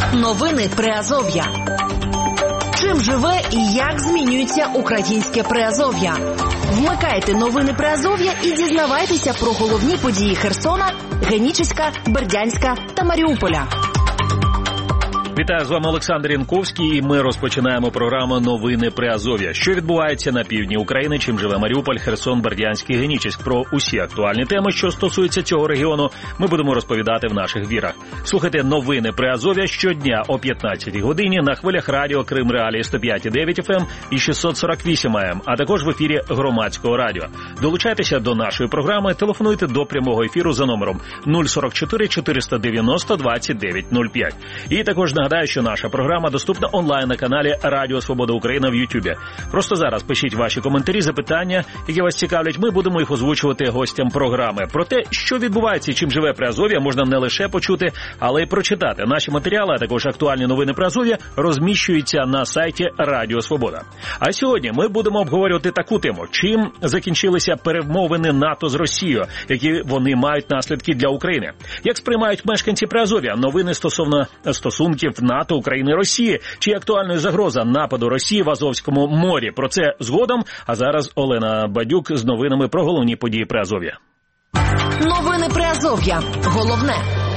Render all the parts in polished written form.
Новини Приазов'я. Чим живе і як змінюється українське Приазов'я? Вмикайте новини Приазов'я і дізнавайтеся про головні події Херсона, Генічеська, Бердянська та Маріуполя. Вітаю, з вами Олександр Янковський, і ми розпочинаємо програму «Новини Приазов'я». Що відбувається на півдні України, чим живе Маріуполь, Херсон, Бердянськ і Генічеськ. Про усі актуальні теми, що стосуються цього регіону, ми будемо розповідати в наших вірах. Слухайте «Новини Приазов'я» щодня о 15-й годині на хвилях радіо Крим Реалії 105,9 FM і 648 AM, а також в ефірі Громадського радіо. Долучайтеся до нашої програми, телефонуйте до прямого ефіру за номером 044 490 2905. І також нагадаю, що наша програма доступна онлайн на каналі Радіо Свобода Україна в Ютубі. Просто зараз пишіть ваші коментарі, запитання, які вас цікавлять. Ми будемо їх озвучувати гостям програми. Про те, що відбувається і чим живе Приазов'я, можна не лише почути, але й прочитати. Наші матеріали, а також актуальні новини Приазов'я розміщуються на сайті Радіо Свобода. А сьогодні ми будемо обговорювати таку тему. Чим закінчилися перемовини НАТО з Росією, які вони мають наслідки для України? Як сприймають мешканці Приазов'я новини стосовно стосунків НАТО, України і Росії? Чи актуальна загроза нападу Росії в Азовському морі? Про це згодом. А зараз Олена Бадюк з новинами про головні події Приазов'я. Новини Приазов'я. Головне.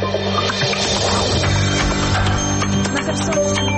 На Херсонщині.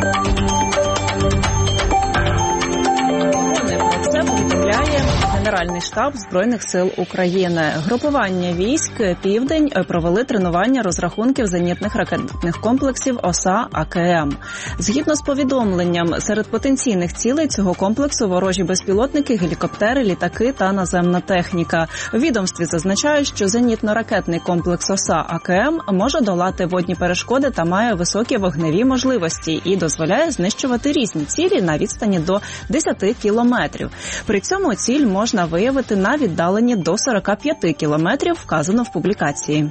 Про це повідомляє Генеральний штаб Збройних сил України. Групування військ «Південь» провели тренування розрахунків зенітних ракетних комплексів ОСА АКМ. Згідно з повідомленням, серед потенційних цілей цього комплексу ворожі безпілотники, гелікоптери, літаки та наземна техніка. У відомстві зазначають, що зенітно-ракетний комплекс ОСА АКМ може долати водні перешкоди та має високі вогневі можливості і дозволяє знищувати різні цілі на відстані до 10 кілометрів. При цьому ціль можна виявити на віддаленні до 45 кілометрів, вказано в публікації.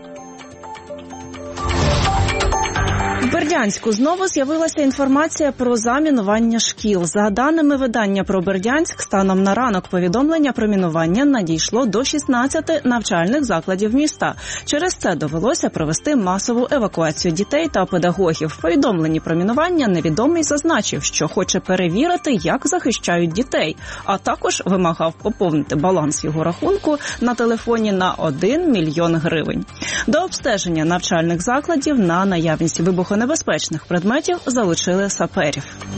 В Бердянську знову з'явилася інформація про замінування шкіл. За даними видання про Бердянськ, станом на ранок повідомлення про мінування надійшло до 16 навчальних закладів міста. Через це довелося провести масову евакуацію дітей та педагогів. В повідомленні про мінування невідомий зазначив, що хоче перевірити, як захищають дітей, а також вимагав поповнити баланс його рахунку на телефоні на 1 мільйон гривень. До обстеження навчальних закладів на наявність вибухонебезпечних предметів залучили саперів.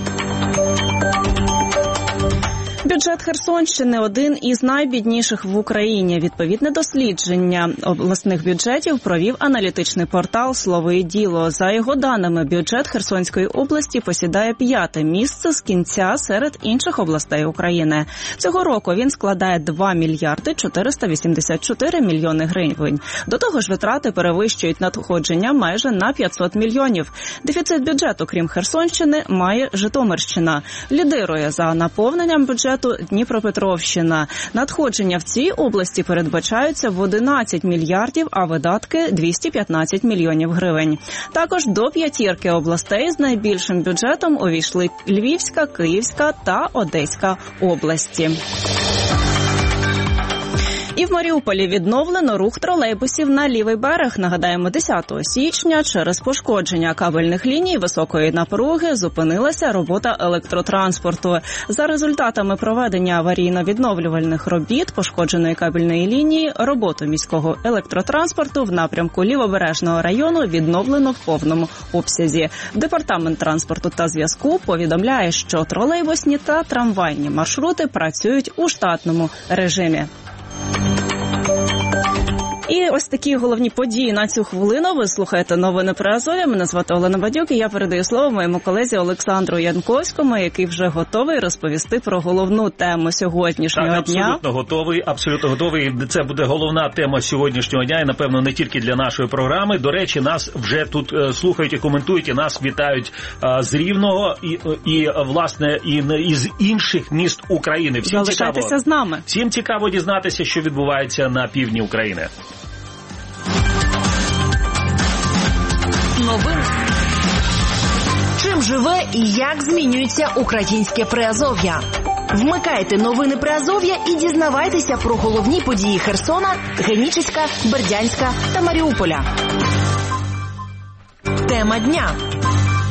Бюджет Херсонщини – один із найбідніших в Україні. Відповідне дослідження обласних бюджетів провів аналітичний портал «Слово і діло». За його даними, бюджет Херсонської області посідає 5-те місце з кінця серед інших областей України. Цього року він складає 2 мільярди 484 мільйони гривень. До того ж, витрати перевищують надходження майже на 500 мільйонів. Дефіцит бюджету, крім Херсонщини, має Житомирщина. Лідирує за наповненням бюджету Дніпропетровщина. Надходження в цій області передбачаються в 11 мільярдів, а видатки – 215 мільйонів гривень. Також до 5-ки областей з найбільшим бюджетом увійшли Львівська, Київська та Одеська області. І в Маріуполі відновлено рух тролейбусів на лівий берег. Нагадаємо, 10 січня через пошкодження кабельних ліній високої напруги зупинилася робота електротранспорту. За результатами проведення аварійно-відновлювальних робіт пошкодженої кабельної лінії роботу міського електротранспорту в напрямку Лівобережного району відновлено в повному обсязі. Департамент транспорту та зв'язку повідомляє, що тролейбусні та трамвайні маршрути працюють у штатному режимі. І ось такі головні події на цю хвилину. Ви слухаєте новини Приазов'я. Мене звати Олена Бадюк, і я передаю слово моєму колезі Олександру Янковському, який вже готовий розповісти про головну тему сьогоднішнього дня. Абсолютно готовий. Це буде головна тема сьогоднішнього дня, і, напевно, не тільки для нашої програми. До речі, нас вже тут слухають і коментують, і нас вітають з Рівного, і власне, і з інших міст України. Всім залишайтеся з нами. Всім цікаво дізнатися, що відбувається на півдні України. Новини. Чим живе і як змінюється українське Приазов'я? Вмикайте новини Приазов'я і дізнавайтеся про головні події Херсона, Генічеська, Бердянська та Маріуполя. Тема дня.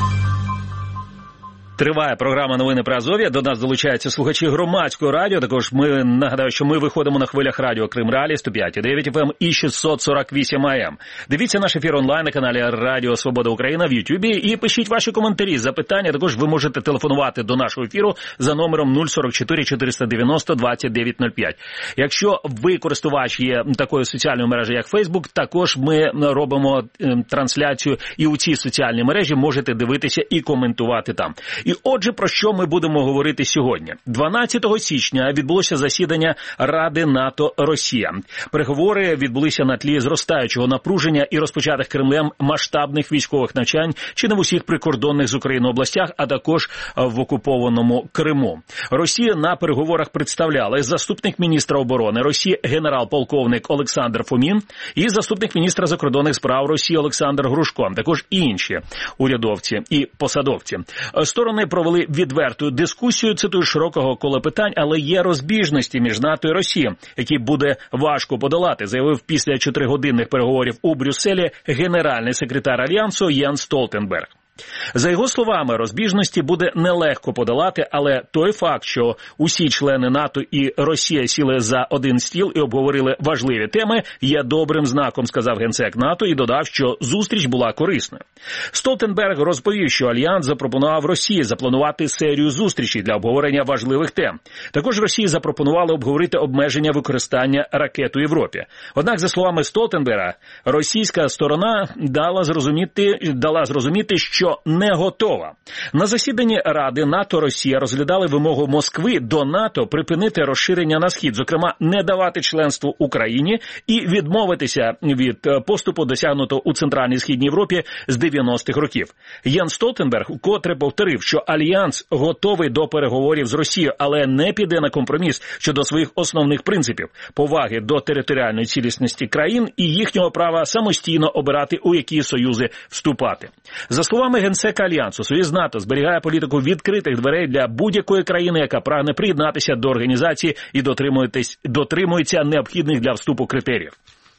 Триває програма «Новини Приазов'я». До нас долучаються слухачі громадського радіо. Також ми нагадаю, що ми виходимо на хвилях радіо Крим Реалі 105,9 FM і 648 AM. Дивіться наш ефір онлайн на каналі Радіо Свобода Україна в Ютубі і пишіть ваші коментарі, запитання. Також ви можете телефонувати до нашого ефіру за номером 044 490 2905. Якщо ви користувач є такою соціальною мережею, як Facebook, також ми робимо трансляцію і у цій соціальній мережі можете дивитися і коментувати там. І отже, про що ми будемо говорити сьогодні? 12 січня відбулося засідання Ради НАТО-Росія. Переговори відбулися на тлі зростаючого напруження і розпочатих Кремлем масштабних військових навчань чи не в усіх прикордонних з Україною областях, а також в окупованому Криму. Росію на переговорах представляли заступник міністра оборони Росії генерал-полковник Олександр Фомін і заступник міністра закордонних справ Росії Олександр Грушко, також і інші урядовці і посадовці. Сторони провели відверту дискусію, цитую, широкого кола питань, але є розбіжності між НАТО і Росією, які буде важко подолати, заявив після 4-годинних переговорів у Брюсселі генеральний секретар Альянсу Єнс Столтенберг. За його словами, розбіжності буде нелегко подолати, але той факт, що усі члени НАТО і Росія сіли за один стіл і обговорили важливі теми, є добрим знаком, сказав генсек НАТО і додав, що зустріч була корисною. Столтенберг розповів, що Альянс запропонував Росії запланувати серію зустрічей для обговорення важливих тем. Також Росії запропонували обговорити обмеження використання ракет у Європі. Однак, за словами Столтенберга, російська сторона дала зрозуміти, що не готова. На засіданні Ради НАТО-Росія розглядали вимогу Москви до НАТО припинити розширення на схід, зокрема, не давати членству Україні і відмовитися від поступу, досягнутого у Центральній Східній Європі з 90-х років. Єнс Столтенберг вкотре повторив, що Альянс готовий до переговорів з Росією, але не піде на компроміс щодо своїх основних принципів – поваги до територіальної цілісності країн і їхнього права самостійно обирати, у які союзи вступати. За словами генсека Альянсу, Союз НАТО зберігає політику відкритих дверей для будь-якої країни, яка прагне приєднатися до організації і дотримується необхідних для вступу критеріїв.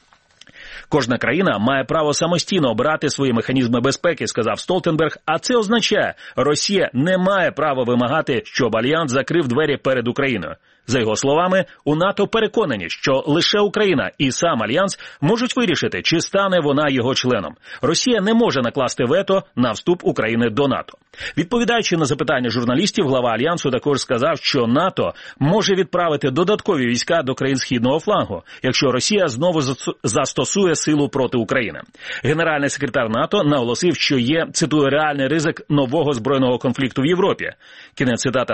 Кожна країна має право самостійно обирати свої механізми безпеки, сказав Столтенберг, а це означає, Росія не має права вимагати, щоб Альянс закрив двері перед Україною. За його словами, у НАТО переконані, що лише Україна і сам Альянс можуть вирішити, чи стане вона його членом. Росія не може накласти вето на вступ України до НАТО. Відповідаючи на запитання журналістів, глава Альянсу також сказав, що НАТО може відправити додаткові війська до країн Східного флангу, якщо Росія знову застосує силу проти України. Генеральний секретар НАТО наголосив, що є, цитую, реальний ризик нового збройного конфлікту в Європі. Кінець цитати,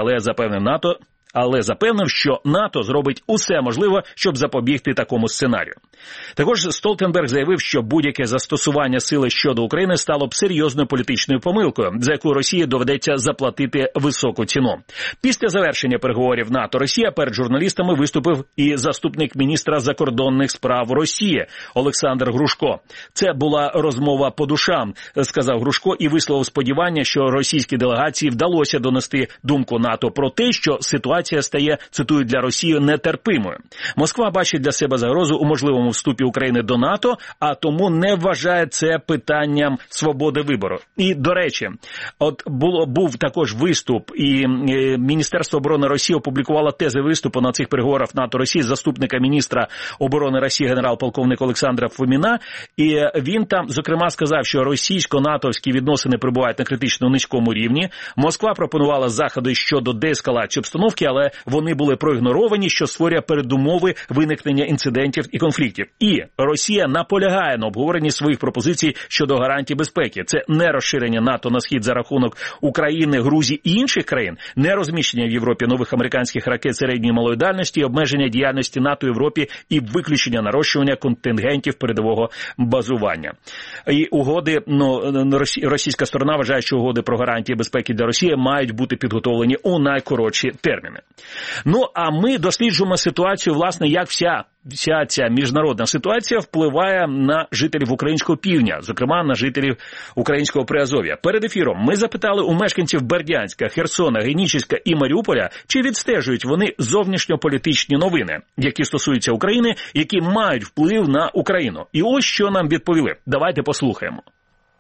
але запевнив, що НАТО зробить усе можливе, щоб запобігти такому сценарію. Також Столтенберг заявив, що будь-яке застосування сили щодо України стало б серйозною політичною помилкою, за яку Росії доведеться заплатити високу ціну. Після завершення переговорів НАТО-Росія перед журналістами виступив і заступник міністра закордонних справ Росії Олександр Грушко. Це була розмова по душам, сказав Грушко, і висловив сподівання, що російській делегації вдалося донести думку НАТО про те, що ситуація стає, цитую, для Росії нетерпимою. Москва бачить для себе загрозу у можливому вступі України до НАТО, а тому не вважає це питанням свободи вибору. І, до речі, був також виступ, і Міністерство оборони Росії опублікувало тези виступу на цих переговорах НАТО-Росії заступника міністра оборони Росії генерал-полковник Олександра Фоміна, і він там, зокрема, сказав, що російсько-натовські відносини перебувають на критично низькому рівні. Москва пропонувала заходи щодо деескалації обстановки, але вони були проігноровані, що створює передумови виникнення інцидентів і конфліктів. І Росія наполягає на обговоренні своїх пропозицій щодо гарантій безпеки. Це не розширення НАТО на схід за рахунок України, Грузії і інших країн, не розміщення в Європі нових американських ракет середньої і малої дальності, обмеження діяльності НАТО в Європі і виключення нарощування контингентів передового базування. І угоди, російська сторона вважає, що угоди про гарантії безпеки для Росії мають бути підготовлені у найкоротші терміни. А ми досліджуємо ситуацію, власне, як вся ця міжнародна ситуація впливає на жителів українського півдня, зокрема на жителів українського Приазов'я. Перед ефіром ми запитали у мешканців Бердянська, Херсона, Генічеська і Маріуполя, чи відстежують вони зовнішньополітичні новини, які стосуються України, які мають вплив на Україну. І ось що нам відповіли. Давайте послухаємо.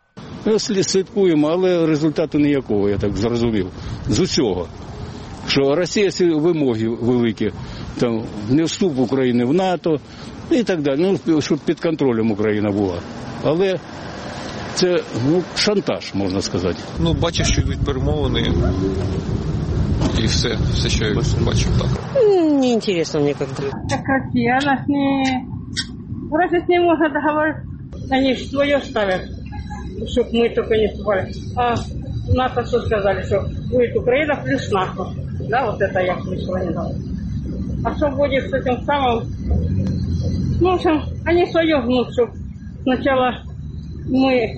Слідкуємо, але результату ніякого, я так зрозумів. З усього. Що Росія вимоги великі, там, не вступ України в НАТО і так далі. Ну, щоб під контролем Україна була. Але це шантаж, можна сказати. Бачив, що йдуть перемовини. И все, что я бачу так. Неинтересно мне как-то. Так Россия, она с ней... Разве с ней можно договориться? Они свое ставят, чтобы мы только не вступали. А НАТО что сказали, что будет Украина плюс НАТО. Да, вот это я слышала недавно. А что будет с этим самым? Ну, в общем, они свое гнут, чтобы сначала мы...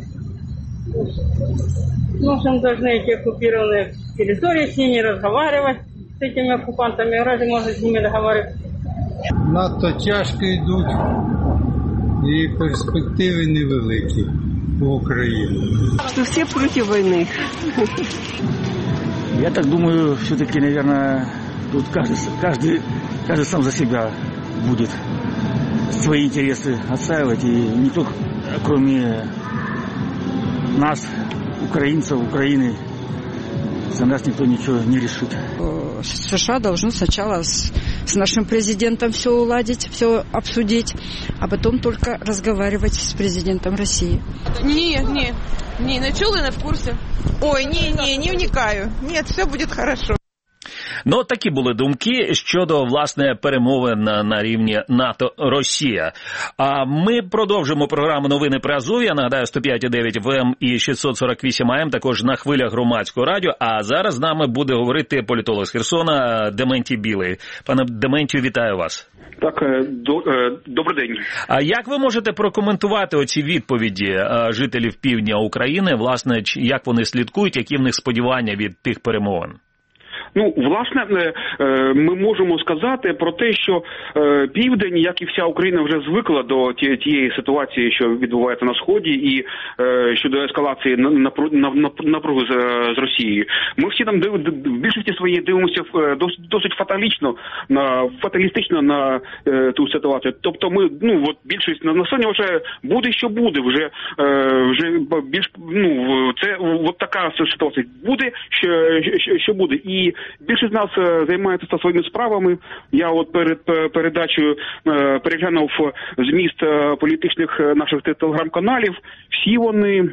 В общем, должны эти оккупированные территории с ними разговаривать, с этими оккупантами. Разве можно с ними договариваться? Надто тяжко йдуть і перспективи невеликі в Україні. Что все против войны. Я так думаю, все-таки, наверное, тут каждый сам за себя будет свои интересы отстаивать. И никто, кроме нас, украинцев, Украины, за нас никто ничего не решит. США должны сначала с нашим президентом все уладить, все обсудить, а потом только разговаривать с президентом России. Не чули, не в курсі. Ой, не вникаю. Нет, все буде хорошо. Ну, такі були думки щодо, власне, перемовин на рівні НАТО-Росія. А ми продовжимо програму «Новини при Азов'ї». Нагадаю, 105,9 ВМ і 648 АМ, також на хвилях громадського радіо. А зараз з нами буде говорити політолог з Херсона Дементій Білий. Пане Дементію, вітаю вас. Так, добрий день. А як ви можете прокоментувати оці відповіді жителів півдня України, власне, як вони слідкують, які в них сподівання від тих перемовин? Ну, власне, ми можемо сказати про те, що Південь, як і вся Україна, вже звикла до тієї ситуації, що відбувається на Сході, і щодо ескалації напруги з Росією. Ми всі там в більшості своєї дивимося досить фаталістично на ту ситуацію. Тобто ми, більшість населення вже буде, що буде, вже більш, це от така ситуація. Буде, що буде. І більшість з нас займається своїми справами. Я от перед передачею переглянув зміст політичних наших телеграм-каналів. Всі вони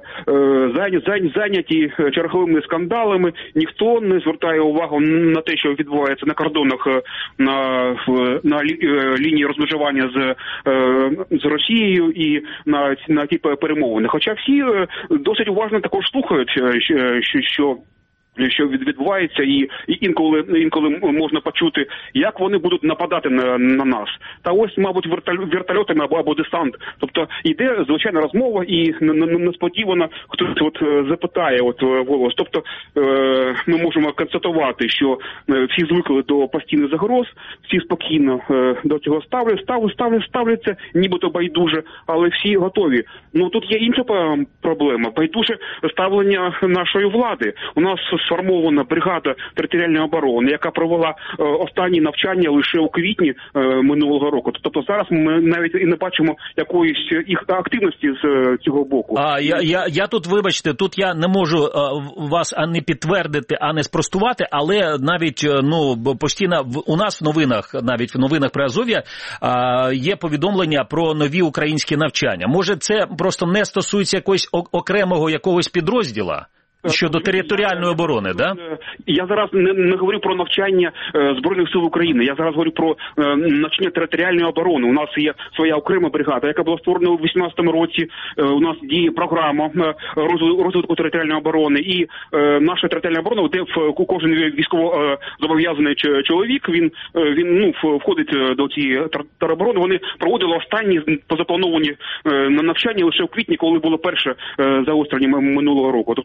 зайняті черговими скандалами. Ніхто не звертає увагу на те, що відбувається на кордонах на лінії розмежування з Росією і на ті перемовини. Хоча всі досить уважно також слухають, що відбувається, і інколи можна почути, як вони будуть нападати на нас. Та ось, мабуть, вертольотами або десант. Тобто йде звичайна розмова, і несподівано хтось запитає голос. Тобто ми можемо констатувати, що всі звикли до постійних загроз, всі спокійно до цього ставляться, нібито байдуже, але всі готові. Ну тут є інша проблема, байдуже ставлення нашої влади. У нас сформована бригада територіальної оборони, яка провела останні навчання лише у квітні минулого року. Тобто зараз ми навіть і не бачимо якоїсь їх активності з цього боку. Я тут, вибачте, тут я не можу вас ані підтвердити, ані спростувати, але навіть постійно у нас в новинах, навіть в новинах при Азов'я, є повідомлення про нові українські навчання. Може, це просто не стосується якогось підрозділа? Щодо територіальної оборони, да? Я зараз не говорю про навчання Збройних сил України. Я зараз говорю про навчання територіальної оборони. У нас є своя окрема бригада, яка була створена у 2018 році. У нас діє програма розвитку територіальної оборони. І наша територіальна оборона, де кожен військово зобов'язаний чоловік, він входить до цієї тероборони. Вони проводили останні позаплановані навчання лише в квітні, коли було перше загострення минулого року. Тобто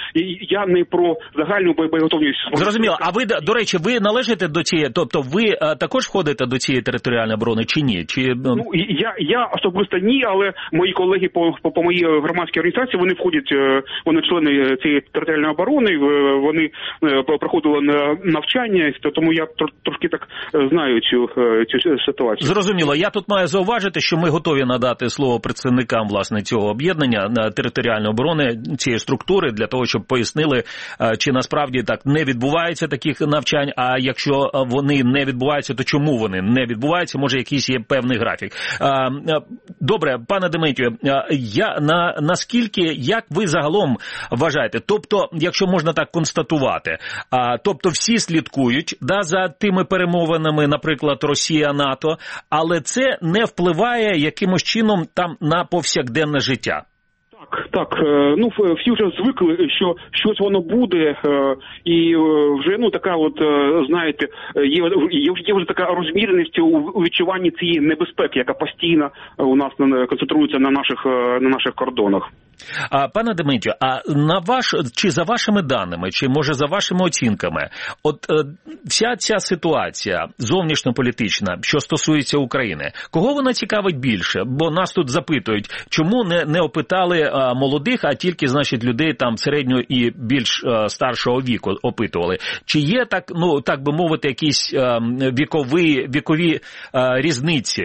я не про загальну боєготовність. Зрозуміло. А ви, до речі, ви належите до цієї, тобто ви також входите до цієї територіальної оборони чи ні? Ну, я особисто ні, але мої колеги по моїй громадській організації, вони входять, вони члени цієї територіальної оборони, вони проходили навчання, тому я трошки так знаю цю ситуацію. Зрозуміло. Я тут маю зауважити, що ми готові надати слово представникам, власне, цього об'єднання територіальної оборони, цієї структури, для того, щоб пояснили, чи насправді так не відбувається таких навчань, а якщо вони не відбуваються, то чому вони не відбуваються, може якийсь є певний графік. Добре, пане Дементію, наскільки, як ви загалом вважаєте, тобто, якщо можна так констатувати, тобто всі слідкують за тими перемовинами, наприклад, Росія-НАТО, але це не впливає якимось чином там на повсякденне життя? Так, ну всі вже звикли, що щось воно буде, і вже така знаєте, є вже така розміреність у відчуванні цієї небезпеки, яка постійно у нас концентрується на наших кордонах. Пане Дементію, чи за вашими даними, чи може за вашими оцінками, вся ця ситуація зовнішньополітична, що стосується України, кого вона цікавить більше? Бо нас тут запитують, чому не опитали молодих, а тільки, значить, людей там середнього і більш старшого віку опитували. Чи є так би мовити, якісь вікові різниці?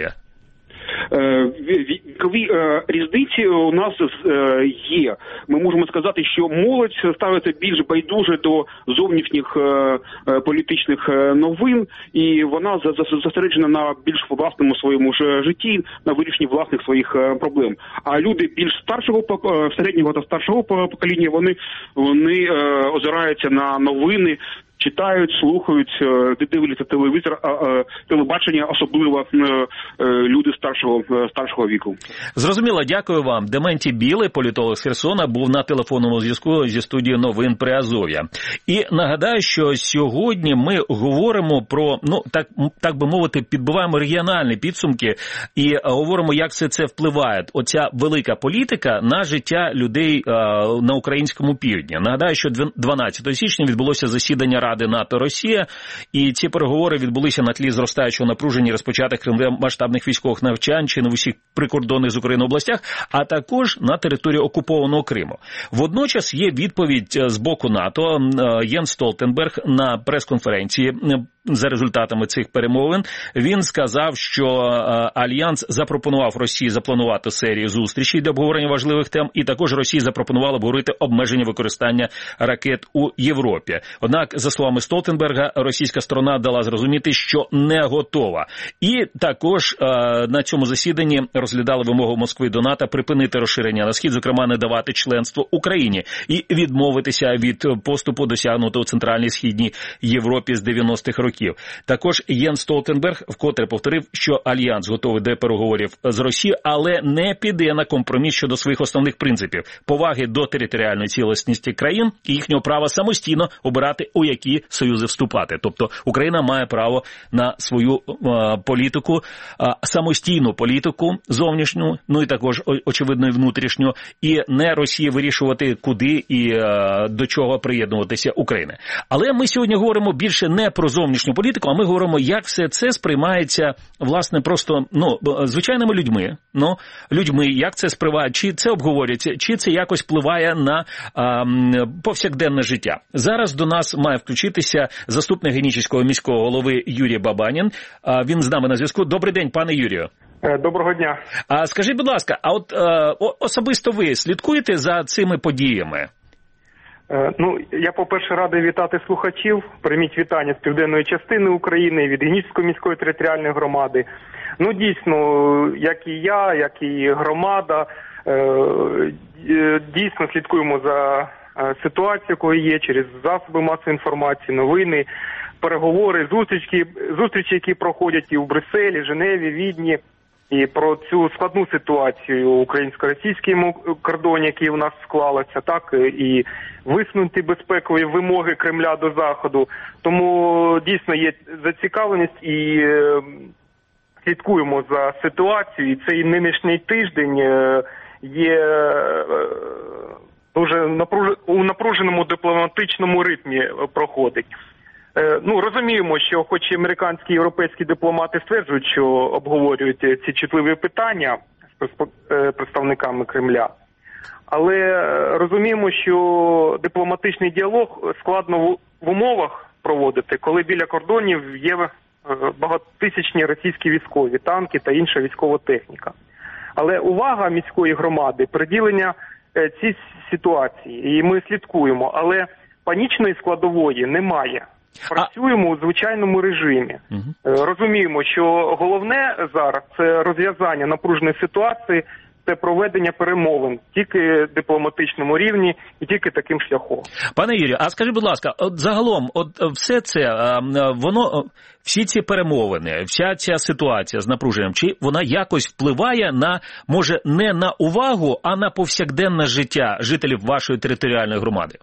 Вікові різниці у нас є. Ми можемо сказати, що молодь ставиться більш байдуже до зовнішніх політичних новин, і вона зосереджена на більш власному своєму ж житті, на вирішенні власних своїх проблем. А люди більш середнього та старшого покоління, вони озираються на новини, читають, слухають, дивляться телевізор, телебачення, особливо люди старшого віку. Зрозуміло, дякую вам. Дементій Білий, політолог з Херсона, був на телефонному зв'язку зі студією новин Приазов'я. І нагадаю, що сьогодні ми говоримо про, так би мовити, підбиваємо регіональні підсумки і говоримо, як все це впливає. Оця велика політика на життя людей на українському півдні. Нагадаю, що 12 січня відбулося засідання Ради НАТО-Росія, і ці переговори відбулися на тлі зростаючого напруження розпочатих Кремлем масштабних військових навчань чи на усіх прикордонних з Україною областях, а також на території окупованого Криму. Водночас є відповідь з боку НАТО. Єнс Столтенберг на прес-конференції за результатами цих перемовин він сказав, що Альянс запропонував Росії запланувати серію зустрічей для обговорення важливих тем, і також Росії запропонувала обговорити обмеження використання ракет у Європі. Однак, за словами Столтенберга, російська сторона дала зрозуміти, що не готова. І також на цьому засіданні розглядали вимогу Москви до НАТО припинити розширення на схід, зокрема не давати членство Україні і відмовитися від поступу, досягнутого у Центральній Східній Європі з 90-х років. Також Єнс Столтенберг вкотре повторив, що Альянс готовий до переговорів з Росією, але не піде на компроміс щодо своїх основних принципів – поваги до територіальної цілісності країн і їхнього права самостійно обирати, у які союзи вступати. Тобто Україна має право на свою політику, самостійну політику зовнішню, і також, очевидно, і внутрішню, і не Росії вирішувати, куди і до чого приєднуватися Україні. Але ми сьогодні говоримо більше не про зовнішню політику, а ми говоримо, як все це сприймається, власне, просто, звичайними людьми, як це сприймає, чи це обговорюється, чи це якось впливає на повсякденне життя. Зараз до нас має включитися заступник Генічеського міського голови Юрій Бабанін. Він з нами на зв'язку. Добрий день, пане Юрію. Доброго дня. Скажіть, будь ласка, особисто ви слідкуєте за цими подіями? Я, по-перше, радий вітати слухачів. Прийміть вітання з південної частини України, від Генічеської міської територіальної громади. Дійсно, як і я, як і громада, дійсно слідкуємо за ситуацією, якою є, через засоби масової інформації, новини, переговори, зустрічі, які проходять і в Брюсселі, Женеві, Відні. І про цю складну ситуацію українсько-російському кордоні, який у нас склалася, так, і висунути безпекові вимоги Кремля до Заходу. Тому дійсно є зацікавленість і слідкуємо за ситуацією. І цей нинішній тиждень є дуже у напруженому дипломатичному ритмі проходить. Розуміємо, що хоч американські і європейські дипломати стверджують, що обговорюють ці чутливі питання з представниками Кремля, але розуміємо, що дипломатичний діалог складно в умовах проводити, коли біля кордонів є багатотисячні російські військові, танки та інша військова техніка. Але увага міської громади, приділення цій ситуації, і ми слідкуємо, але панічної складової немає. Працюємо у звичайному режимі. Розуміємо, що головне зараз – це розв'язання напруженої ситуації, це проведення перемовин тільки на дипломатичному рівні і тільки таким шляхом. Пане Юрію, а скажіть, будь ласка, от загалом, все це, всі ці перемовини, вся ця ситуація з напруженням, чи вона якось впливає на, може, не на увагу, а на повсякденне життя жителів вашої територіальної громади?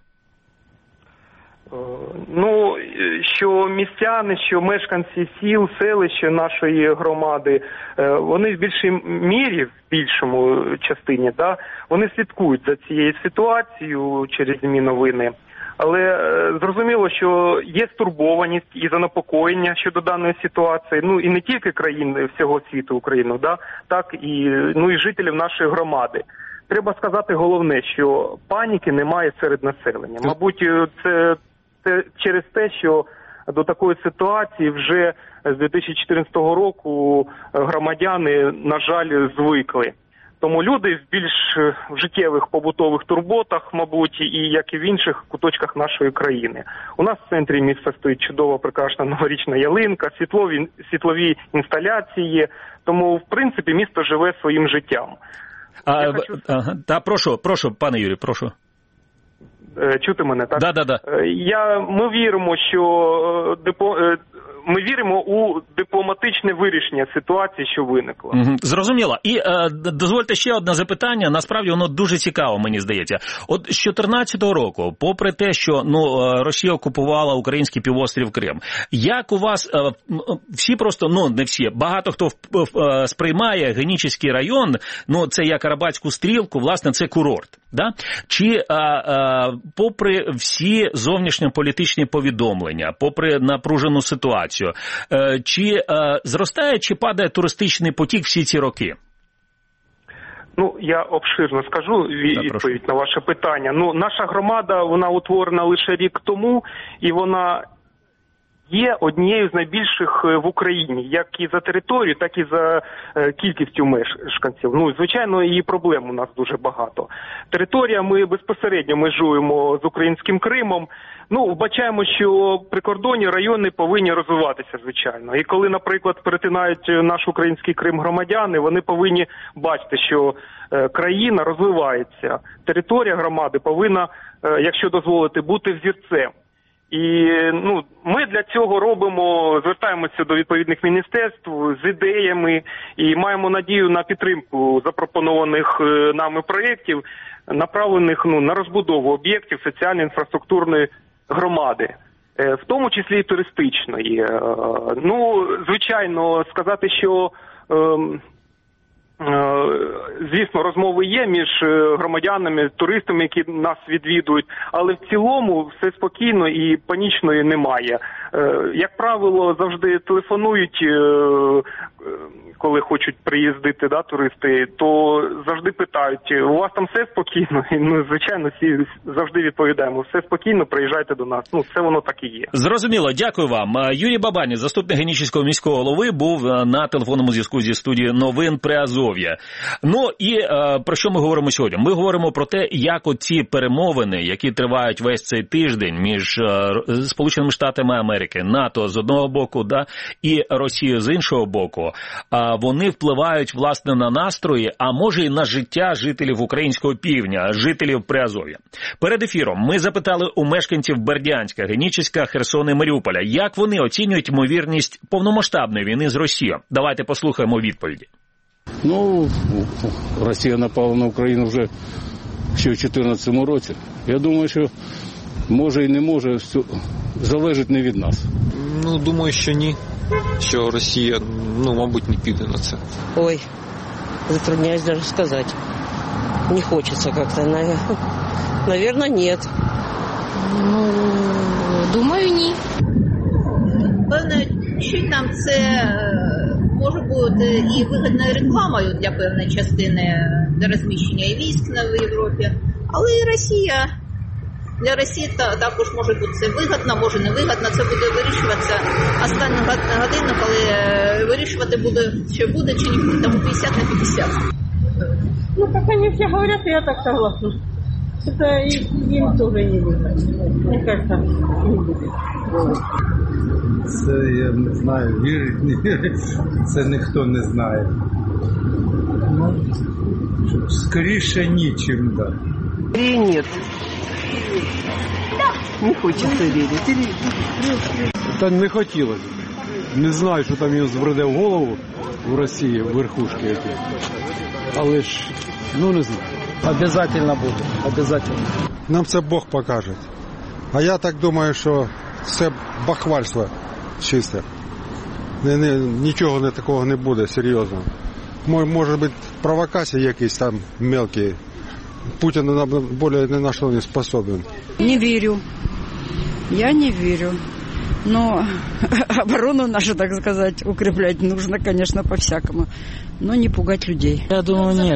Що містяни, що мешканці сіл, селища нашої громади, вони в більшій мірі, в більшому частині, вони слідкують за цією ситуацією через ЗМІ новини. Але зрозуміло, що є стурбованість і занепокоєння щодо даної ситуації, і не тільки країн всього світу, Україну, так і жителів нашої громади. Треба сказати головне, що паніки немає серед населення. Мабуть, це через те, що до такої ситуації вже з 2014 року громадяни, на жаль, звикли. Тому люди в більш життєвих побутових турботах, мабуть, і як і в інших куточках нашої країни. У нас в центрі міста стоїть чудова, прекрасна новорічна ялинка, світлові інсталяції. Тому, в принципі, місто живе своїм життям. Прошу, пане Юрію, прошу. Чути мене, так? Да. Ми віримо, що ми віримо у дипломатичне вирішення ситуації, що виникла. Зрозуміло. І дозвольте ще одне запитання. Насправді воно дуже цікаво, мені здається. От з 2014 року, попри те, що Росія окупувала український півострів Крим, як у вас всі просто, не всі, багато хто сприймає Генічеський район, це як Арабатську стрілку, власне, це курорт. Да? Чи попри всі зовнішньополітичні повідомлення, попри напружену ситуацію, чи зростає, чи падає туристичний потік всі ці роки? Я обширно скажу відповідь на ваше питання. Наша громада, вона утворена лише рік тому, і вона є однією з найбільших в Україні, як і за територію, так і за кількістю мешканців. Звичайно, і проблем у нас дуже багато. Територія, ми безпосередньо межуємо з українським Кримом. Вбачаємо, що прикордонні райони повинні розвиватися, звичайно. І коли, наприклад, перетинають наш український Крим громадяни, вони повинні бачити, що країна розвивається. Територія громади повинна, якщо дозволити, бути взірцем. І ми для цього звертаємося до відповідних міністерств з ідеями і маємо надію на підтримку запропонованих нами проєктів, направлених на розбудову об'єктів соціальної інфраструктурної громади, в тому числі і туристичної. Звичайно, сказати, що звісно, розмови є між громадянами, туристами, які нас відвідують, але в цілому все спокійно і панічної немає. Як правило, завжди телефонують, коли хочуть приїздити туристи, то завжди питають, у вас там все спокійно? І ми, звичайно, всі завжди відповідаємо, все спокійно, приїжджайте до нас. Все воно так і є. Зрозуміло, дякую вам. Юрій Бабанін, заступник Генічеського міського голови, був на телефонному зв'язку зі студією новин Приазов'я. І про що ми говоримо сьогодні? Ми говоримо про те, як оці перемовини, які тривають весь цей тиждень між Сполученими Штатами Америки, НАТО з одного боку, і Росією з іншого боку, вони впливають, власне, на настрої, а може і на життя жителів українського півдня, жителів Приазов'я. Перед ефіром ми запитали у мешканців Бердянська, Генічеська, Херсона і Маріуполя, як вони оцінюють ймовірність повномасштабної війни з Росією. Давайте послухаємо відповіді. Росія напала на Україну вже ще в 2014 році. Я думаю, що може і не може, залежить не від нас. Думаю, що ні. Що Росія, мабуть, не піде на це. Ой, затрудняюсь навіть сказати. Не хочется как-то, наверное, нет. Ну, думаю, ні. Певне, чином це може бути і вигідною рекламою для певної частини для розміщення і військ в Європі, але і Росія. Для Росії також може бути це вигідно, може не вигідно, це буде вирішуватися останню годину, коли вирішувати буде, що буде чи не буде, тому 50 на 50. Ну, как они все говорят, я так согласна. Это им тоже не выгодно. Мне кажется, не будет. Це я не знаю, вірить, не вірить, це ніхто не знає. Ну, скоріше ні, чим да. И нет. Не хочется верить. Та не хотілося. Не знаю, що там їм збреде в голову в Росії, верхушки які. Але ж, не знаю. Обязательно буде, обязательно. Нам це Бог покаже. А я так думаю, що це бахвальство чисте. Нічого такого не буде, серйозно. Може бути провокації якісь там мелкі. Путин більше ні на що не способен. Не верю. Я не верю. Но оборону нашу, так сказать, укреплять нужно, конечно, по-всякому. Но не пугать людей. Я думаю, нет.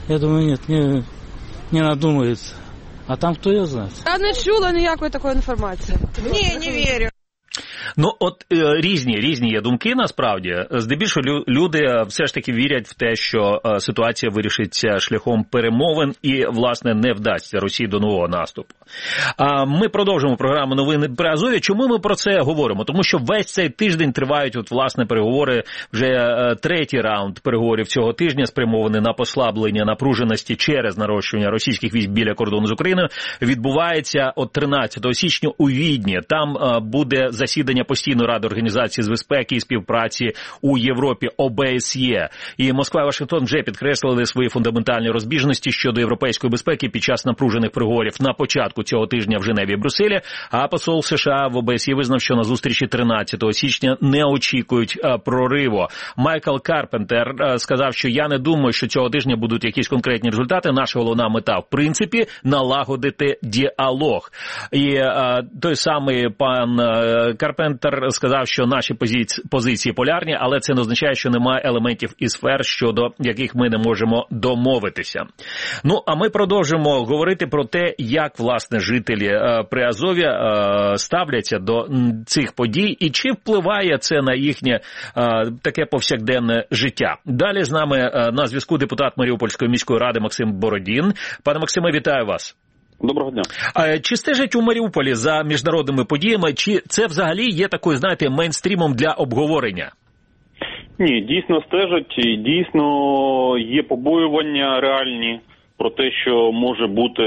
Не надумается. А там хто його знає? Я не чула ніякої такої інформації. Ні, не вірю. Ну, от різні є думки, насправді. Здебільшого люди все ж таки вірять в те, що ситуація вирішиться шляхом перемовин і, власне, не вдасться Росії до нового наступу. Ми продовжимо програму «Новини Приазов'я». Чому ми про це говоримо? Тому що весь цей тиждень тривають, власне, переговори, вже третій раунд переговорів цього тижня, спрямований на послаблення напруженості через нарощування російських військ біля кордону з Україною, відбувається от 13 січня у Відні. Там буде засідання постійної ради Організації з безпеки і співпраці у Європі ОБСЄ. І Москва і Вашингтон вже підкреслили свої фундаментальні розбіжності щодо європейської безпеки під час напружених переговорів на початку цього тижня в Женеві і Брюсселі, а посол США в ОБСЄ визнав, що на зустрічі 13 січня не очікують прориву. Майкл Карпентер сказав, що я не думаю, що цього тижня будуть якісь конкретні результати. Наша головна мета, в принципі, налагодити діалог. І той самий пан Карпентер сказав, що наші позиції полярні, але це не означає, що немає елементів і сфер, щодо яких ми не можемо домовитися. Ну, а ми продовжимо говорити про те, як, власне, жителі Приазов'я ставляться до цих подій і чи впливає це на їхнє таке повсякденне життя. Далі з нами на зв'язку депутат Маріупольської міської ради Максим Бородін. Пане Максиме, вітаю вас. Доброго дня. Чи стежать у Маріуполі за міжнародними подіями, чи це взагалі є такою, знаєте, мейнстрімом для обговорення? Ні, дійсно стежать, і дійсно є побоювання реальні про те, що може бути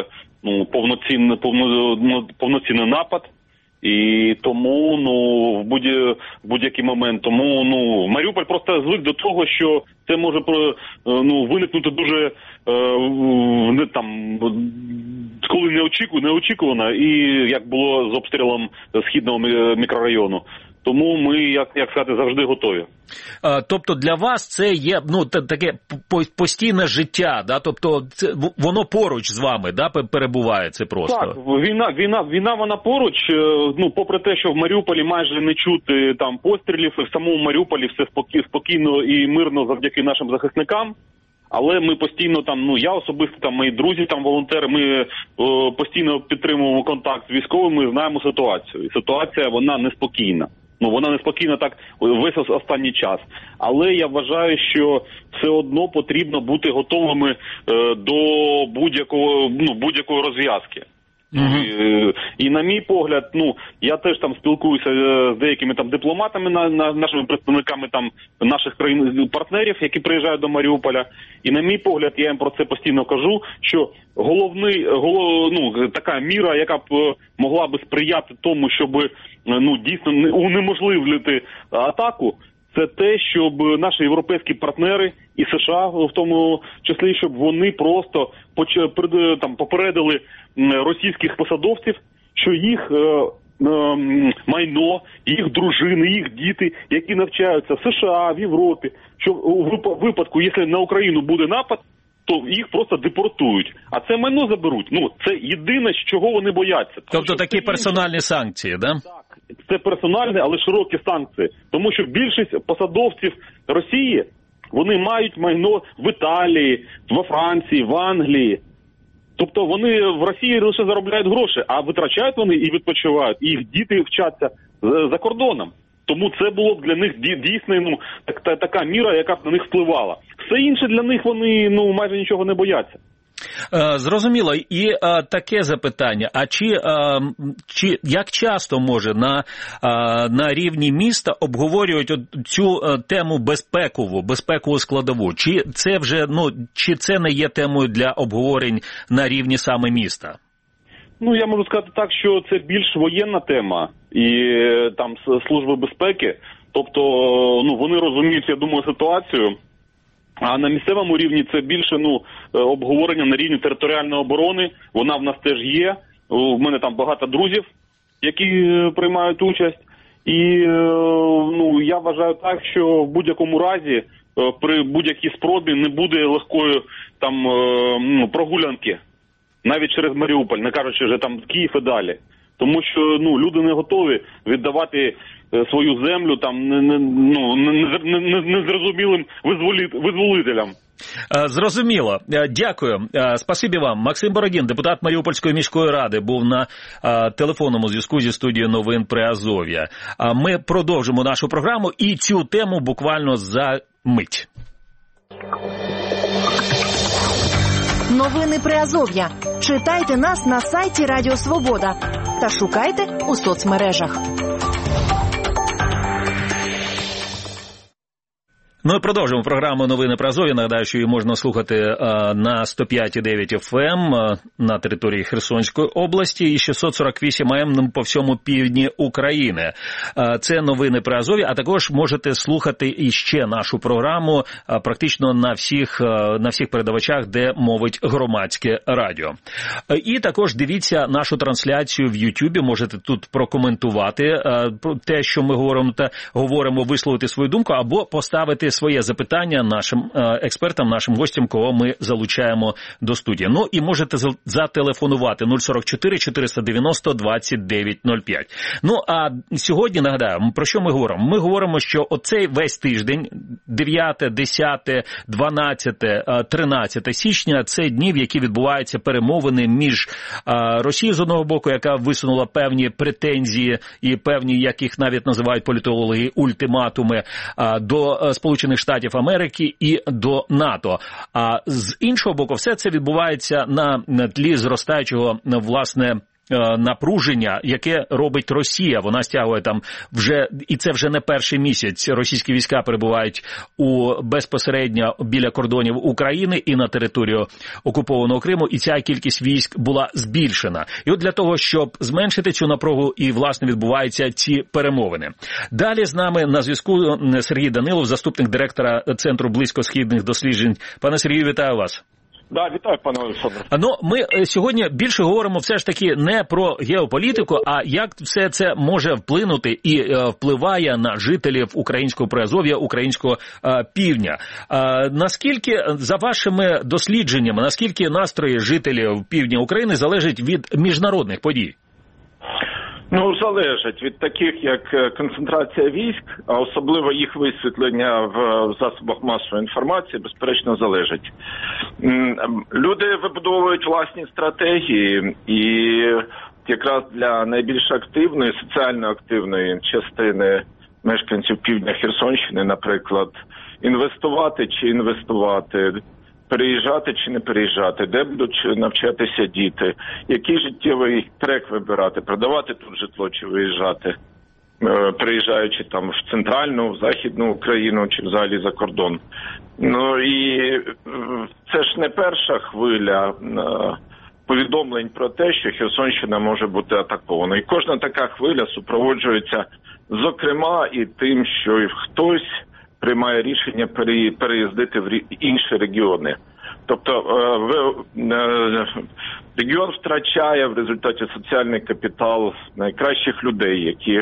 повноцінний напад. І тому, в будь-який момент, Маріуполь просто звик до того, що це може виникнути дуже коли неочікувано, і як було з обстрілом східного мікрорайону. Тому ми, як сказати, завжди готові. Тобто для вас це є таке постійне життя, да? Тобто воно поруч з вами, да, перебуває це просто? Так, війна вона поруч, попри те, що в Маріуполі майже не чути там пострілів, і в самому Маріуполі все спокійно і мирно завдяки нашим захисникам. Але ми постійно я особисто, мої друзі, волонтери, ми постійно підтримуємо контакт з військовими, знаємо ситуацію. І ситуація, вона неспокійна. Вона неспокійна так весь останній час. Але я вважаю, що все одно потрібно бути готовими до будь-якої розв'язки. І на мій погляд, я теж там спілкуюся з деякими дипломатами, нашими представниками наших країн-партнерів, які приїжджають до Маріуполя. І на мій погляд, я їм про це постійно кажу, що така міра, яка б могла би сприяти тому, щоб дійсно унеможливити атаку, це те, щоб наші європейські партнери і США, в тому числі, щоб вони просто попередили російських посадовців, що їх майно, їх дружини, їх діти, які навчаються в США, в Європі, що у випадку, якщо на Україну буде напад, то їх просто депортують. А це майно заберуть. Ну, це єдине, чого вони бояться. Тобто такі персональні санкції, да? Так, це персональні, але широкі санкції. Тому що більшість посадовців Росії, вони мають майно в Італії, во Франції, в Англії. Тобто вони в Росії лише заробляють гроші, а витрачають вони і відпочивають, і їх діти вчаться за кордоном. Тому це було б для них дійсно така міра, яка б на них впливала. Все інше для них вони майже нічого не бояться. Зрозуміло. І таке запитання. А чи як часто може на рівні міста обговорюють цю тему безпекову складову? Чи це вже чи це не є темою для обговорень на рівні саме міста? Я можу сказати так, що це більш воєнна тема і там служби безпеки. Тобто, вони розуміють, я думаю, ситуацію. А на місцевому рівні це більше обговорення на рівні територіальної оборони. Вона в нас теж є. У мене там багато друзів, які приймають участь. І я вважаю так, що в будь-якому разі при будь-якій спробі не буде легкої там прогулянки. Навіть через Маріуполь, не кажучи вже там Київ і далі. Тому що люди не готові віддавати свою землю там незрозумілим визволителям. Зрозуміло. Дякую. Спасибі вам. Максим Бородін, депутат Маріупольської міської ради, був на телефонному зв'язку зі студією новин Приазов'я. Ми продовжимо нашу програму і цю тему буквально за мить. Новини Приазов'я. Читайте нас на сайті Радіо Свобода та шукайте у соцмережах. Ми продовжуємо програму «Новини Приазов'я». Нагадаю, що її можна слухати на 105,9 FM на території Херсонської області і 648 АМ по всьому півдні України. Це «Новини Приазов'я», а також можете слухати іще нашу програму практично на всіх передавачах, де мовить громадське радіо. І також дивіться нашу трансляцію в Ютубі, можете тут прокоментувати те, що ми говоримо, висловити свою думку або поставити своє запитання нашим експертам, нашим гостям, кого ми залучаємо до студії. І можете зателефонувати 044 490 2905. А сьогодні, нагадаю, про що ми говоримо? Ми говоримо, що оцей весь тиждень, 9, 10, 12, 13 січня, це дні, в які відбуваються перемовини між Росією з одного боку, яка висунула певні претензії і певні, як їх навіть називають політологи, ультиматуми до Сполучених Штатів Америки і до НАТО. А з іншого боку, все це відбувається на тлі зростаючого, власне, напруження, яке робить Росія. Вона стягує там і це вже не перший місяць. Російські війська перебувають безпосередньо біля кордонів України і на територію окупованого Криму, і ця кількість військ була збільшена. І от для того, щоб зменшити цю напругу, і, власне, відбуваються ці перемовини. Далі з нами на зв'язку Сергій Данилов, заступник директора Центру близькосхідних досліджень. Пане Сергію, вітаю вас. Да, вітаю, пане Олександре. Ми сьогодні більше говоримо все ж таки не про геополітику, а як все це може вплинути і впливає на жителів українського Приазов'я, українського півдня. Наскільки, за вашими дослідженнями, наскільки настрої жителів півдня України залежать від міжнародних подій? Залежить від таких, як концентрація військ, а особливо їх висвітлення в засобах масової інформації, безперечно, залежить. Люди вибудовують власні стратегії, і якраз для найбільш активної, соціально активної частини мешканців півдня Херсонщини, наприклад, інвестувати чи інвестувати, переїжджати чи не переїжджати, де будуть навчатися діти, який життєвий трек вибирати, продавати тут житло чи виїжджати, переїжджаючи там в центральну, в західну Україну чи взагалі за кордон. І це ж не перша хвиля повідомлень про те, що Херсонщина може бути атакована. І кожна така хвиля супроводжується, зокрема, і тим, що хтось приймає рішення переїздити в інші регіони. Тобто регіон втрачає в результаті соціальний капітал найкращих людей, які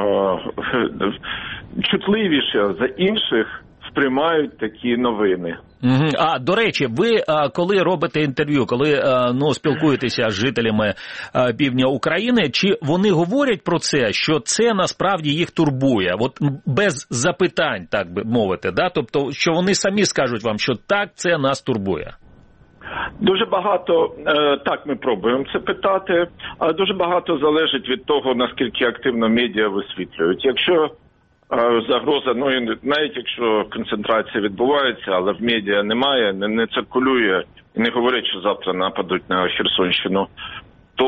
чутливіше за інших сприймають такі новини. А, до речі, ви коли робите інтерв'ю, коли спілкуєтеся з жителями півдня України, чи вони говорять про це, що це насправді їх турбує? От без запитань, так би мовити, да? Тобто, що вони самі скажуть вам, що так, це нас турбує? Дуже багато, так ми пробуємо це питати, але дуже багато залежить від того, наскільки активно медіа висвітлюють. Якщо загроза, навіть якщо концентрація відбувається, але в медіа немає, не циркулює і не говорять, що завтра нападуть на Херсонщину, то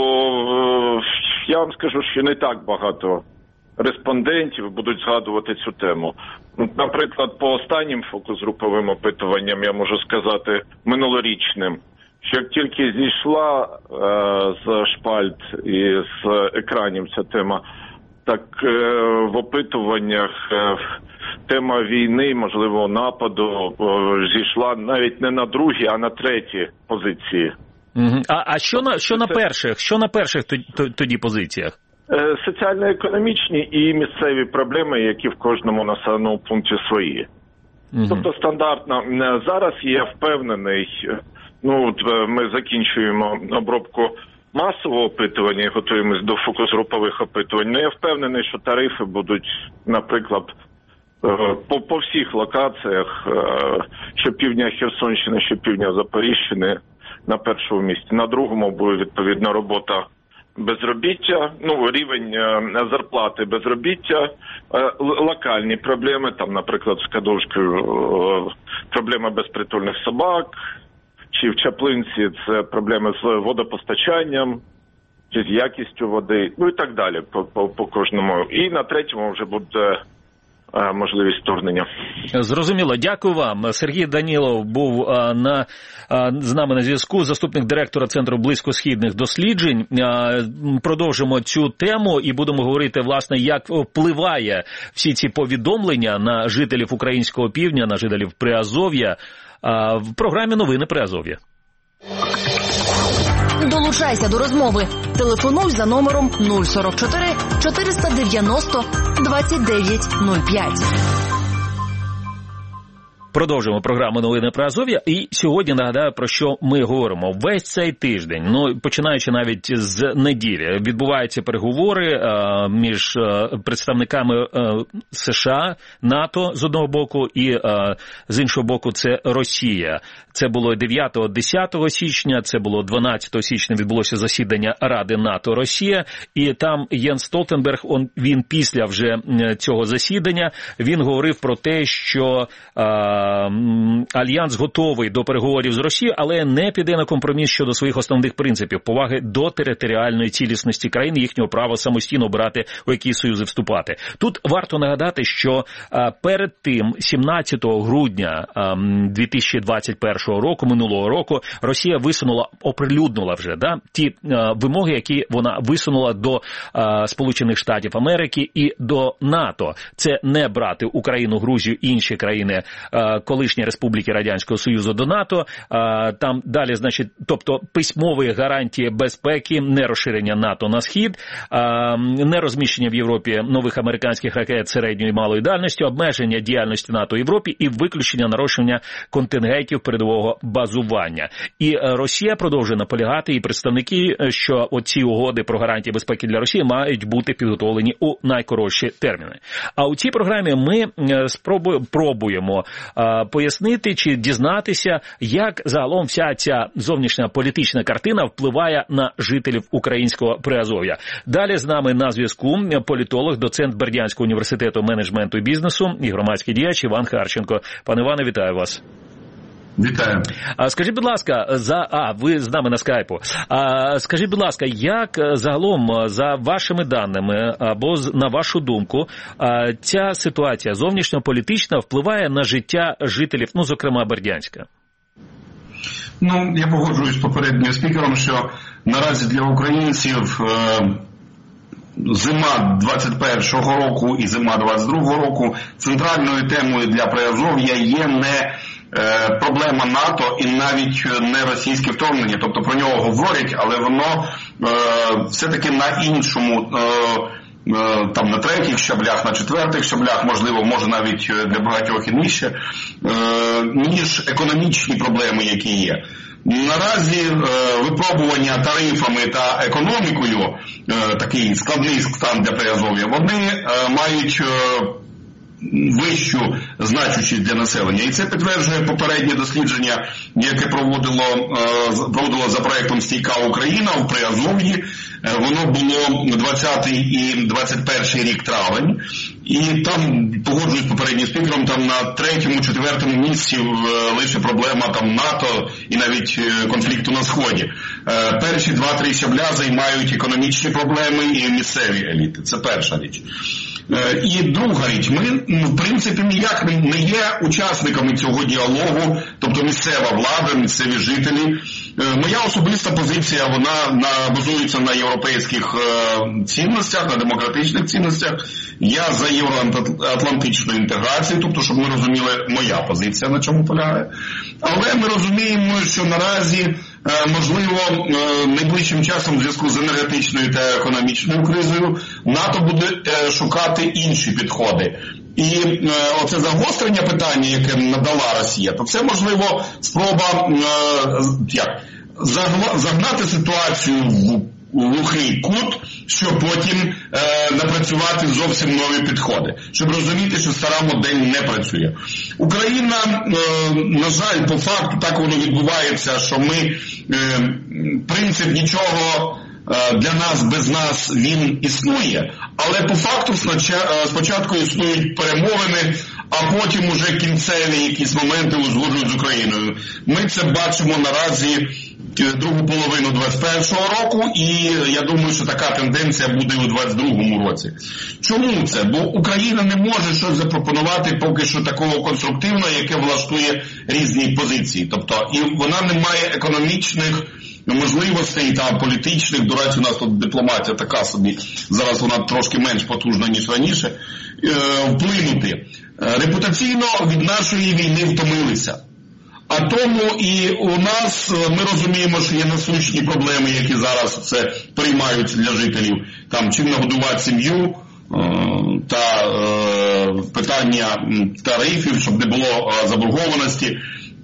я вам скажу, що не так багато респондентів будуть згадувати цю тему. Наприклад, по останнім фокус-груповим опитуванням, я можу сказати, минулорічним, що як тільки зійшла з шпальт і з екранів ця тема, так в опитуваннях тема війни, можливо, нападу зійшла навіть не на другі, а на треті позиції. А що на перших тоді позиціях? Соціально-економічні і місцеві проблеми, які в кожному населеному пункті свої. Тобто стандартно. Зараз я впевнений, ми закінчуємо обробку масового опитування і готуємось до фокус-групових опитувань. Я впевнений, що тарифи будуть, наприклад, по всіх локаціях, що півдня Херсонщини, що півдня Запоріжжяни на першому місці. На другому буде, відповідно, робота безробіття, рівень зарплати безробіття, локальні проблеми, там, наприклад, з Кадовською проблема безпритульних собак, чи в Чаплинці це проблеми з водопостачанням, чи з якістю води, і так далі по кожному. І на третьому вже буде можливість вторгнення. Зрозуміло. Дякую вам. Сергій Данілов був з нами на зв'язку, заступник директора Центру близькосхідних досліджень. Продовжимо цю тему і будемо говорити, власне, як впливає всі ці повідомлення на жителів українського півдня, на жителів Приазов'я в програмі «Новини Приазов'я». Долучайся до розмови. Телефонуй за номером 044 490 2905. Продовжуємо програму «Новини Приазов'я» і сьогодні нагадаю, про що ми говоримо. Весь цей тиждень, починаючи навіть з неділі, відбуваються переговори між представниками США, НАТО з одного боку і з іншого боку це Росія. Це було 9-10 січня, це було 12 січня відбулося засідання Ради НАТО-Росія, і там Єнс Столтенберг, він після вже цього засідання, він говорив про те, що Альянс готовий до переговорів з Росією, але не піде на компроміс щодо своїх основних принципів поваги до територіальної цілісності країни, їхнього права самостійно обирати, у які союзи вступати. Тут варто нагадати, що перед тим, 17 грудня 2021 року, минулого року, Росія оприлюднила вже ті вимоги, які вона висунула до Сполучених Штатів Америки і до НАТО. Це не брати Україну, Грузію і інші країни колишні республіки Радянського Союзу до НАТО. Там далі, тобто письмові гарантії безпеки, не розширення НАТО на схід, не розміщення в Європі нових американських ракет середньої і малої дальності, обмеження діяльності НАТО в Європі і виключення нарощування контингентів передового базування. І Росія продовжує наполягати, і представники, що оці угоди про гарантії безпеки для Росії мають бути підготовлені у найкоротші терміни. А у цій програмі ми пробуємо пояснити чи дізнатися, як загалом вся ця зовнішня політична картина впливає на жителів українського Приазов'я. Далі з нами на зв'язку політолог, доцент Бердянського університету менеджменту і бізнесу і громадський діяч Іван Харченко. Пане Іване, вітаю вас. Вітаю. Скажіть, будь ласка, ви з нами на скайпу. Скажіть, будь ласка, як загалом, за вашими даними, або на вашу думку, ця ситуація зовнішньополітична впливає на життя жителів, зокрема, Бердянська? Я погоджуюсь з попереднім спікером, що наразі для українців зима 21-го року і зима 22-го року центральною темою для Приазов'я є не проблема НАТО і навіть не російське вторгнення, тобто про нього говорять, але воно все-таки на іншому там на третіх щаблях, на четвертих щаблях, можливо, може навіть для багатьох і нижче, ніж економічні проблеми, які є. Наразі випробування тарифами та економікою, такий складний стан для Приазов'я, вони мають вищу значущість для населення. І це підтверджує попереднє дослідження, яке проводило за проєктом «Стійка Україна» в Приазов'ї. Воно було 20-й і 21-й рік травень. І там, погоджуюсь з попереднім спікером, там на 3-4 місці лише проблема там НАТО і навіть конфлікту на Сході. Перші 2-3 щабля займають економічні проблеми і місцеві еліти. Це перша річ. І друга річ, ми, в принципі, ніяк не є учасниками цього діалогу, тобто місцева влада, місцеві жителі. Моя особиста позиція, вона базується на європейських цінностях, на демократичних цінностях. Я за євроатлантичну інтеграцію, тобто, щоб ми розуміли, моя позиція на чому полягає. Але ми розуміємо, що наразі, можливо, найближчим часом в зв'язку з енергетичною та економічною кризою НАТО буде шукати інші підходи. І оце загострення питання, яке надала Росія, то це, можливо, спроба загнати ситуацію в глухий кут, щоб потім напрацювати зовсім нові підходи. Щоб розуміти, що стара модель не працює. Україна, на жаль, по факту так воно відбувається, що ми, принцип нічого для нас, без нас, він існує, але по факту спочатку існують перемовини, а потім уже кінцеві якісь моменти узгоджують з Україною. Ми це бачимо наразі другу половину 21-го року, і я думаю, що така тенденція буде у 22-му році. Чому це? Бо Україна не може щось запропонувати поки що такого конструктивного, яке влаштує різні позиції. Тобто, і вона не має економічних можливостей та політичних, до речі, у нас тут дипломатія така собі, зараз вона трошки менш потужна, ніж раніше, вплинути. Репутаційно від нашої війни втомилися. А тому і у нас, ми розуміємо, що є насущні проблеми, які зараз це приймають для жителів. Там чим нагодувати сім'ю та питання тарифів, щоб не було заборгованості.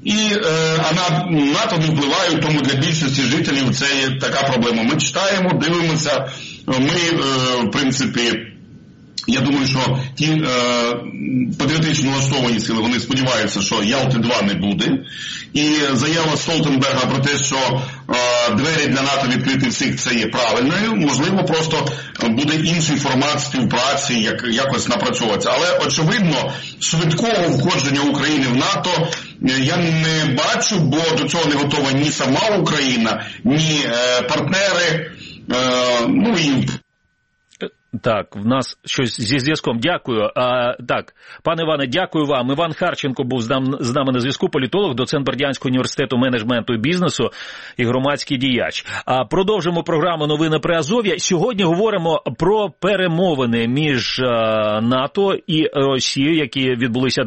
А на НАТО не впливають, тому для більшості жителів це є така проблема. Ми читаємо, дивимося, ми, в принципі, я думаю, що ті патріотично налаштовані сили, вони сподіваються, що Ялти-2 не буде. І заява Столтенберга про те, що двері для НАТО відкриті всіх, це є правильною. Можливо, просто буде інший формат співпраці, якось напрацьовуватися. Але, очевидно, швидкого входження України в НАТО я не бачу, бо до цього не готова ні сама Україна, ні партнери, ну і... Так, в нас щось зі зв'язком. Дякую. Так, пане Іване, дякую вам. Іван Харченко був з нами на зв'язку, політолог, доцент Бердянського університету менеджменту і бізнесу і громадський діяч. Продовжимо програму «Новини Приазов'я». Сьогодні говоримо про перемовини між НАТО і Росією, які відбулися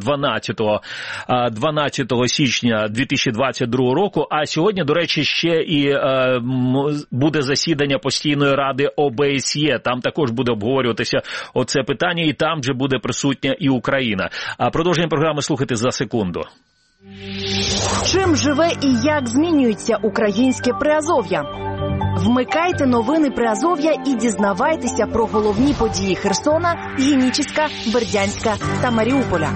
12 січня 2022 року. А сьогодні, до речі, ще і буде засідання постійної ради ОБСЄ. Там також буде обговорюватися оце питання, і там же буде присутня і Україна. А продовжуємо програму слухати за секунду. Чим живе і як змінюється українське Приазов'я? Вмикайте новини Приазов'я і дізнавайтеся про головні події Херсона, Геніческа, Бердянська та Маріуполя.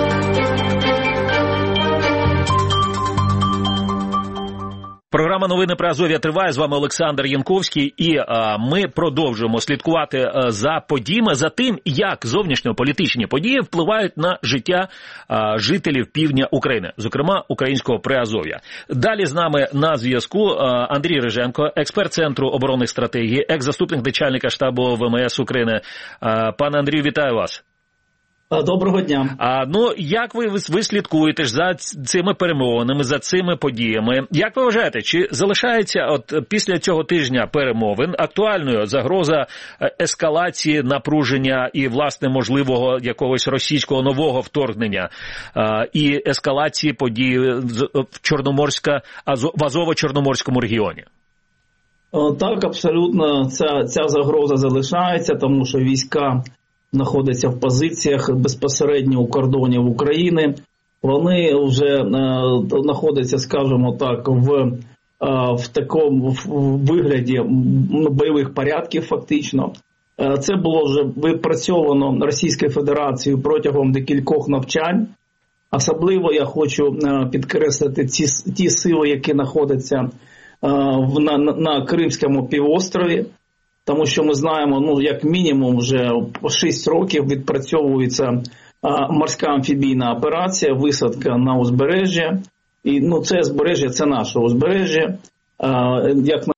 Програма «Новини Приазов'я» триває. З вами Олександр Янковський. І ми продовжуємо слідкувати за подіями, за тим, як зовнішньополітичні події впливають на життя жителів півдня України, зокрема українського Приазов'я. Далі з нами на зв'язку Андрій Риженко, експерт Центру оборонних стратегій, екс-заступник начальника штабу ВМС України. Пане Андрію, вітаю вас. Доброго дня. Ну, як ви слідкуєте за цими перемовинами, за цими подіями? Як ви вважаєте, чи залишається після цього тижня перемовин актуальною загроза ескалації напруження і, власне, можливого якогось російського нового вторгнення і ескалації подій в Азово-Чорноморському регіоні? Так, абсолютно, ця загроза залишається, тому що війська знаходяться в позиціях безпосередньо у кордонів України. Вони вже знаходяться, скажімо так, в такому вигляді бойових порядків фактично. Це було вже випрацьовано Російською Федерацією протягом декількох навчань. Особливо я хочу підкреслити ті сили, які знаходяться на Кримському півострові, тому що ми знаємо, як мінімум вже 6 років відпрацьовується морська амфібійна операція, висадка на узбережжя. І це узбережжя, це наше узбережжя. Як